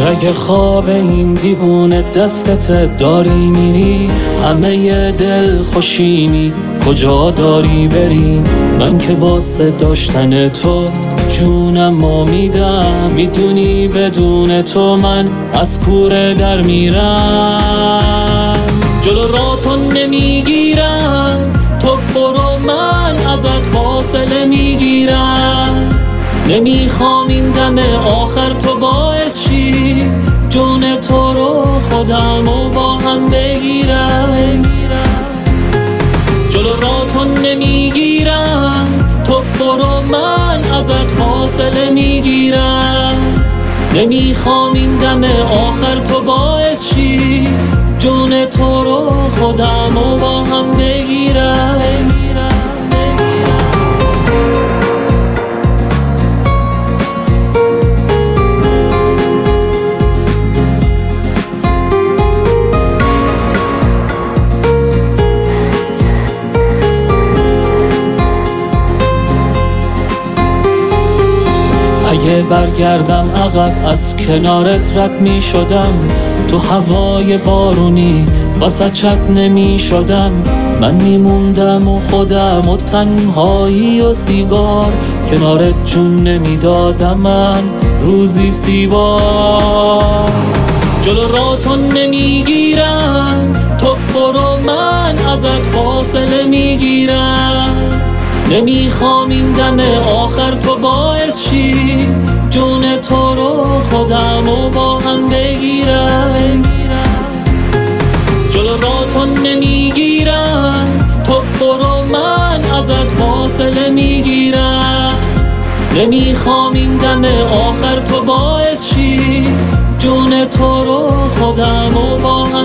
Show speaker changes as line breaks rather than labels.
رگ خواب این دیوونه دستت داری میری، همه دل خوشینی کجا داری بری؟ من که واسه داشتن تو جونم میدم، میدونی بدون تو من از کوره در میرم. جلو راتو نمیگیرم، تو برو من ازت فاصله میگیرم. نمیخوام این دم آخر تو باعث شی جون تو رو خودم و با هم بگیرم. جلو راتو نمیگیرم، تو برو من ازت فاصله میگیرم. نمیخوام این دم آخر تو باعث شی جون تو رو خودم و با هم بگیرم. اگه برگردم عقب از کنارت رد می شدم، تو هوای بارونی واسه چت نمی شدم. من می موندم و خودم و تنهایی و سیگار، کنارت جون نمی دادم من روزی 30 بار. جلو راتو نمی گیرم، تو برو من ازت فاصله می گیرم. نمیخوام این دم آخر تو باعث شی جون تو رو خودم و با هم بگیرم. جلو راتو نمیگیرم، تو برو من ازت فاصله میگیرم. نمیخوام این دم آخر تو باعث شی جون تو رو خودم و با هم